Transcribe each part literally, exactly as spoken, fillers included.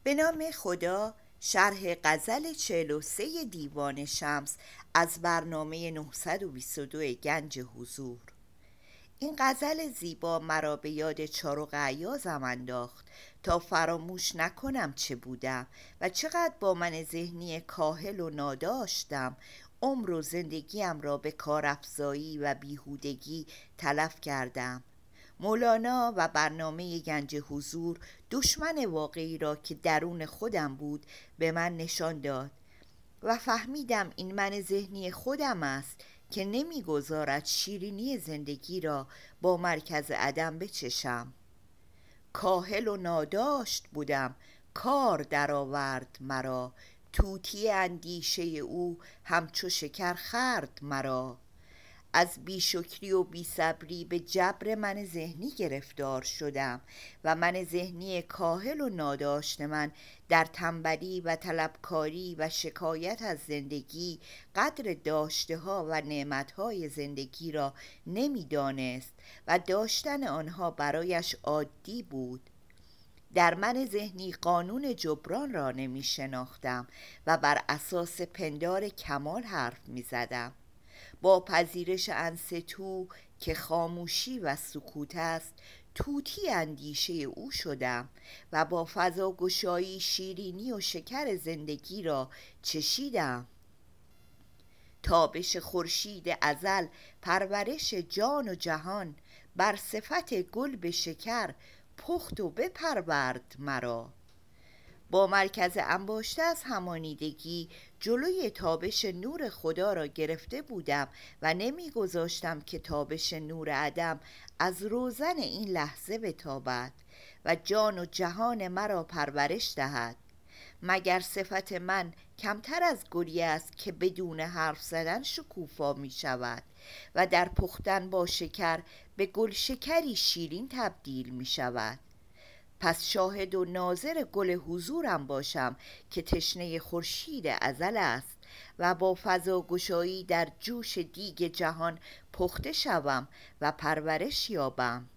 به نام خدا. شرح غزل چهل و سه دیوان شمس از برنامه نهصد و بیست و دو گنج حضور. این غزل زیبا مرا به یاد چارق ایازم انداخت تا فراموش نکنم چه بودم و چقدر با من ذهنی کاهل و ناداشتم عمر و زندگیم را به کارافزایی و بیهودگی تلف کردم. مولانا و برنامه گنج حضور دشمن واقعی را که درون خودم بود به من نشان داد و فهمیدم این من ذهنی خودم است که نمیگذارد شیرینی زندگی را با مرکز عدم بچشم. کاهل و ناداشت بودم، کار درآورد مرا، طوطی اندیشه او همچو شکر خورد مرا. از بیشکری و بیصبری به جبر من ذهنی گرفتار شدم و من ذهنی کاهل و ناداشت من در تنبلی و طلبکاری و شکایت از زندگی قدر داشته ها و نعمت های زندگی را نمیدانست و داشتن آنها برایش عادی بود. در من ذهنی قانون جبران را نمی شناختم و بر اساس پندار کمال حرف می زدم. با پذیرش انصتو که خاموشی و سکوت است طوطی اندیشه او شدم و با فضاگشایی شیرینی و شکر زندگی را چشیدم. تابش خورشید ازل پرورش جان و جهان بر صفت گل به شکر پخت و بپرورد مرا. با مرکز انباشته از همانیدگی جلوی تابش نور خدا را گرفته بودم و نمیگذاشتم که تابش نور عدم از روزن این لحظه بتابد و جان و جهان مرا پرورش دهد. مگر صفت من کمتر از گلی است که بدون حرف زدن شکوفا می شود و در پختن با شکر به گل شکری شیرین تبدیل می شود؟ پس شاهد و ناظر گل حضورم باشم که تشنه خورشید ازل است و با فضاگشایی در جوش دیگ جهان پخته شوم و پرورش یابم.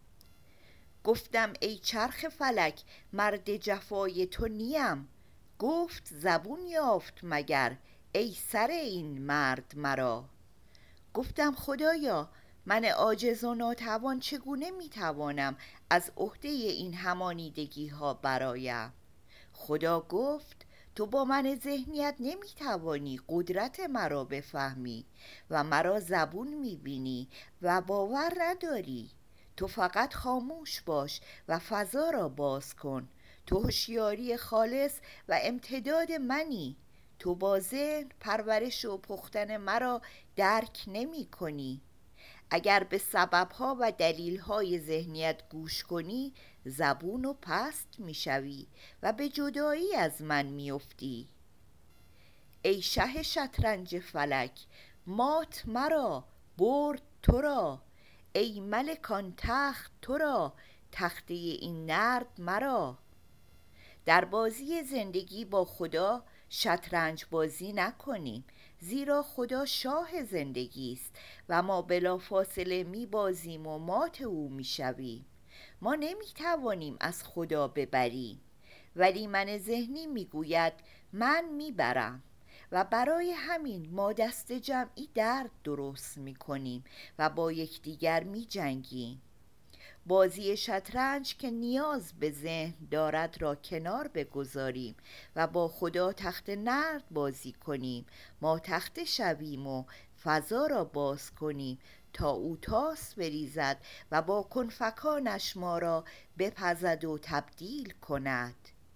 گفتم ای چرخ فلک مرد جفای تو نیم، گفت زبون یافت مگر ای سر این مرد مرا. گفتم خدایا من عاجز و ناتوان چگونه میتوانم از عهده این همانیدگی ها برایم؟ خدا گفت تو با من ذهنیت نمیتوانی قدرت مرا بفهمی و مرا زبون میبینی و باور نداری. تو فقط خاموش باش و فضا را باز کن. تو هوشیاری خالص و امتداد منی. تو با ذهن پرورش و پختن مرا درک نمی کنی. اگر به سببها و دلیلهای ذهنیت گوش کنی زبون و پست می شوی و به جدایی از من می افتی. ای شه شطرنج فلک مات مرا برد تو را، ای ملکان تخت تو را تخته این نرد مرا. در بازی زندگی با خدا شطرنج بازی نکنیم، زیرا خدا شاه زندگی است و ما بلافاصله می بازیم و مات او می شویم. ما نمی توانیم از خدا ببریم، ولی من ذهنی می گوید من می برم و برای همین ما دست جمعی درد درست می کنیم و با یکدیگر می جنگیم. بازی شطرنج که نیاز به ذهن دارد را کنار بگذاریم و با خدا تخت نرد بازی کنیم. ما تخت شویم و فضا را باز کنیم تا او تاس بریزد و با کنفکانش ما را بپزد و تبدیل کند.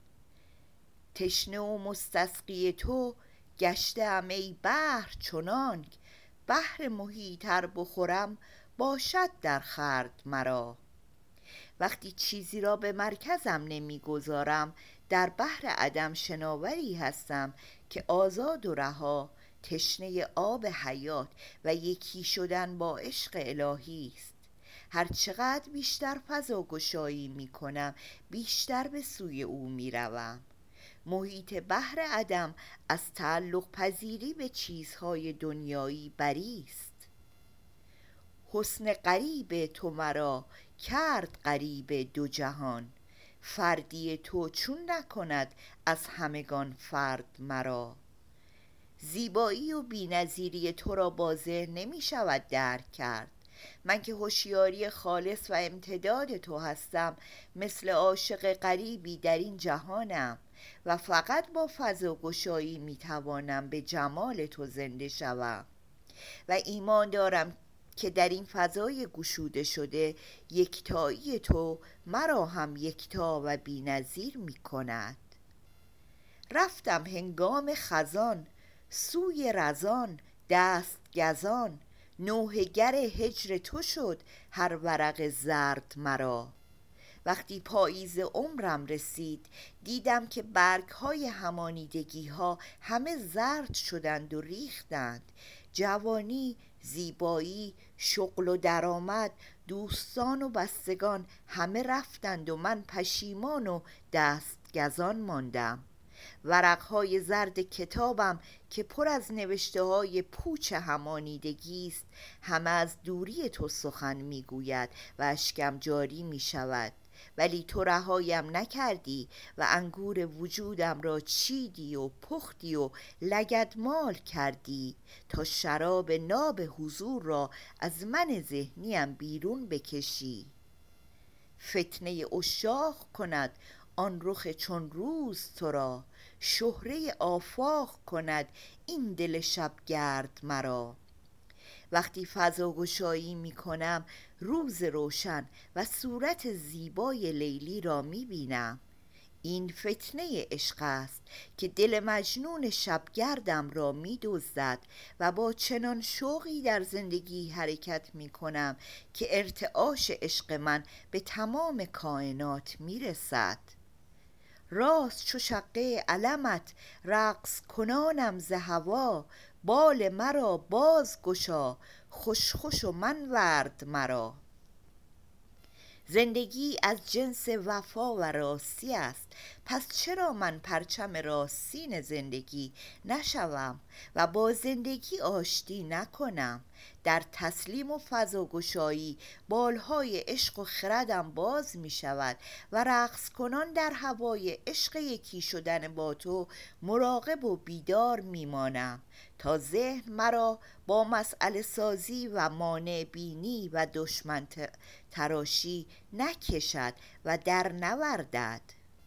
تشنه و مستسقی تو گشتم ای بحر چنانک، بحر محیط ار بخورم باشد در خورد مرا. وقتی چیزی را به مرکزم نمیگذارم در بحر عدم شناوری هستم که آزاد و رها، تشنه آب حیات و یکی شدن با عشق الهی است. هر چقدر بیشتر فضا گشایی می کنم بیشتر به سوی او می روم. محیط بحر عدم از تعلق پذیری به چیزهای دنیایی بری است. حسن غریب تو مرا کرد غریب دو جهان، فردی تو چون نکند از همگان فرد مرا. زیبایی و بی‌نظیری تو را با ذهن نمی شود درک کرد. من که هوشیاری خالص و امتداد تو هستم، مثل عاشق غریبی در این جهانم و فقط با فضاگشایی می توانم به جمال تو زنده شوم و ایمان دارم که در این فضای گشوده شده یکتایی تو مرا هم یکتا و بی‌نظیر می کند. رفتم هنگام خزان سوی رزان دست گزان، نوحه گر هجر تو شد هر ورق زرد مرا. وقتی پاییز عمرم رسید دیدم که برگ‌های همانیدگی ها همه زرد شدند و ریختند. جوانی، زیبایی، شغل و درآمد، دوستان و بستگان همه رفتند و من پشیمان و دست گزان ماندم. ورقهای زرد کتابم که پر از نوشته های پوچ همانیدگی است همه از دوری تو سخن میگوید و اشکم جاری می شود، ولی تو رهایم نکردی و انگور وجودم را چیدی و پختی و لگدمال کردی تا شراب ناب حضور را از من ذهنیم بیرون بکشی. فتنه عشاق کند آن رخ چون روز تو را، شهره آفاق کند این دل شبگرد مرا. وقتی فضاگشایی می کنم روز روشن و صورت زیبای لیلی را می بینم. این فتنه عشق است که دل مجنون شبگردم را می دزدد و با چنان شوقی در زندگی حرکت می کنم که ارتعاش عشق من به تمام کائنات می رسد. راست چو شقه علمت رقص کنانم ز هوا، بال مرا باز گشا خوش خوش و منورد مرا. زندگی از جنس وفا و راستی است، پس چرا من پرچم راستین زندگی نشوم و با زندگی آشتی نکنم؟ در تسلیم و فضاگشایی بالهای عشق و خردم باز می شود و رقص کنان در هوای عشق یکی شدن با تو مراقب و بیدار می مانم تا ذهن مرا با مسئله سازی و مانع بینی و دشمن تراشی نکشد و در نوردد.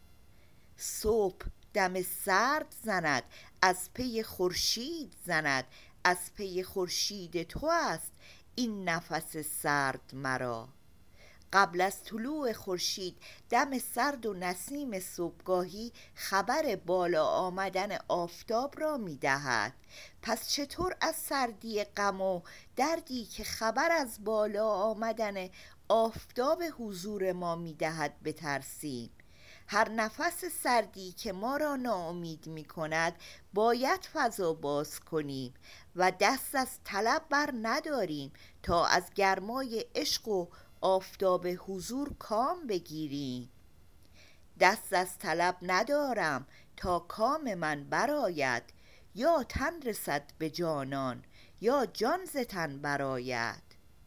صبح دم سرد زند از پی خورشید زند، از پی خورشید تو است این نفس سرد مرا. قبل از طلوع خورشید دم سرد و نسیم صبحگاهی خبر بالا آمدن آفتاب را می دهد. پس چطور از سردی غم و دردی که خبر از بالا آمدن آفتاب حضور ما می دهد بترسیم؟ هر نفس سردی که ما را ناامید می کند باید فضا باز کنیم و دست از طلب بر نداریم تا از گرمای عشق و آفتاب حضور کام بگیریم. دست از طلب ندارم تا کام من برآید، یا تن رسد به جانان یا جان ز تن برآید.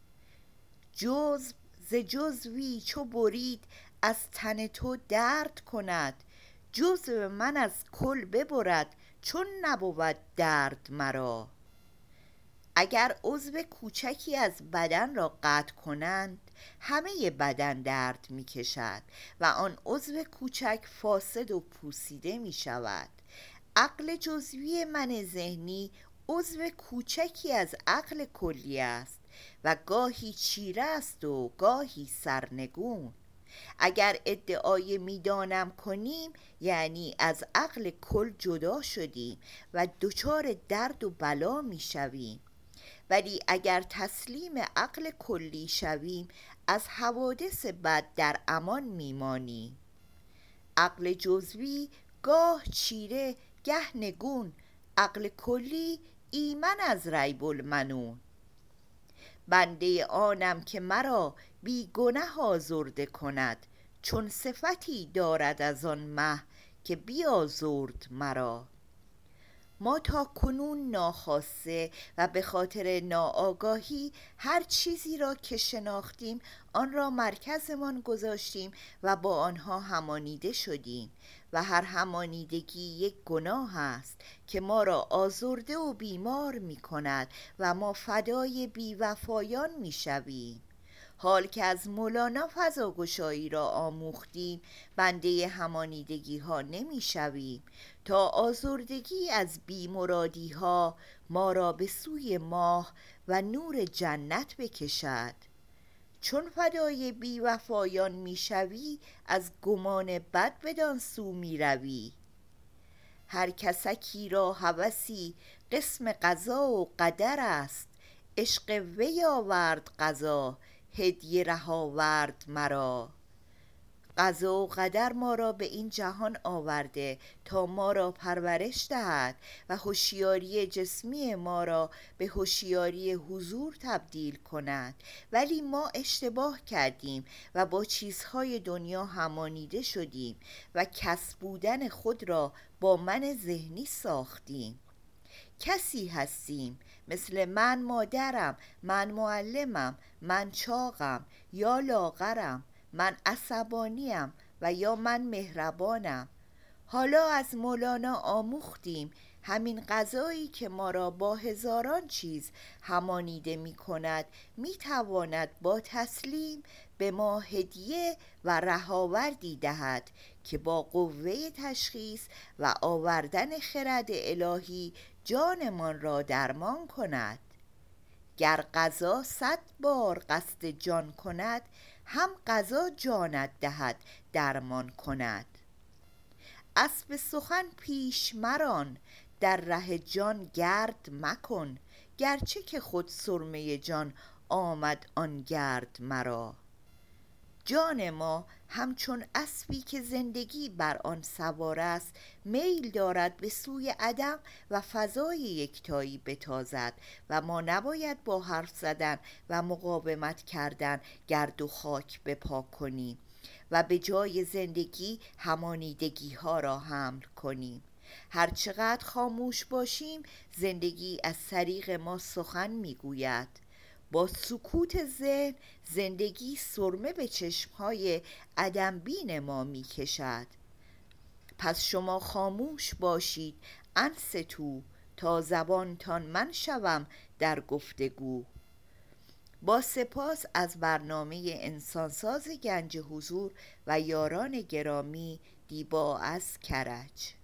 جزو ز جزوی چو برید از تن تو درد کند، جزو من از کل ببرد چون نبود درد مرا. اگر عضو کوچکی از بدن را قطع کنند همه بدن درد می کشد و آن عضو کوچک فاسد و پوسیده می شود. عقل جزوی من ذهنی عضو کوچکی از عقل کلی است و گاهی چیره است و گاهی سرنگون. اگر ادعای میدانم کنیم یعنی از عقل کل جدا شدیم و دچار درد و بلا می شویم، ولی اگر تسلیم عقل کلی شویم از حوادث بد در امان میمانیم. عقل جزوی گاه چیره گه نگون، عقل کلی ایمن از ریب المنون. بنده آنم که مرا بی گنه آزرده کند، چون صفتی دارد از آن مه که بیازرد مرا. ما تا کنون ناخواسته و به خاطر ناآگاهی هر چیزی را که شناختیم آن را مرکزمان گذاشتیم و با آنها همانیده شدیم و هر همانیدگی یک گناه است که ما را آزرده و بیمار می کند و ما فدای بیوفایان می شویم. حال که از مولانا فضاگشایی را آموختیم بنده همانیدگی ها نمی شویم تا آزردگی از بیمرادی ها ما را به سوی ماه و نور جنت بکشد. چون فدای بیوفایان می شوی از گمان بد بدان سو می روی. هر کسکی را هوسی قسم قضا و قدر است، عشق وی آورد قضا هدیه ره آورد مرا. قضا و قدر ما را به این جهان آورده تا ما را پرورش دهد و هوشیاری جسمی ما را به هوشیاری حضور تبدیل کند، ولی ما اشتباه کردیم و با چیزهای دنیا همانیده شدیم و کس بودن خود را با من ذهنی ساختیم. کسی هستیم مثل من مادرم، من معلمم، من چاقم یا لاغرم، من عصبانیم و یا من مهربانم. حالا از مولانا آموختیم همین قضایی که ما را با هزاران چیز همانیده می کند می تواند با تسلیم به ما هدیه و رهاوردی دهد که با قوه تشخیص و آوردن خرد الهی جانمان را درمان کند. گر قضا صد بار قصد جان کند، هم قضا جانت دهد درمان کند. اسب سخن پیش مران، در ره جان گرد مکن، گرچه که خود سرمه جان آمد آن گرد مرا. جان ما همچون اسبی که زندگی بر آن سوار است میل دارد به سوی عدم و فضای یکتایی بتازد و ما نباید با حرف زدن و مقاومت کردن گرد و خاک بپا کنیم و به جای زندگی همانیدگی ها را حمل کنیم. هرچقدر خاموش باشیم زندگی از طریق ما سخن میگوید. با سکوت ذهن زندگی سرمه به چشمهای عدم بین ما می کشد. پس شما خاموش باشید انصتوا تا زبانتان من شوم در گفتگو. با سپاس از برنامه انسانساز گنج حضور و یاران گرامی، دیبا از کرج.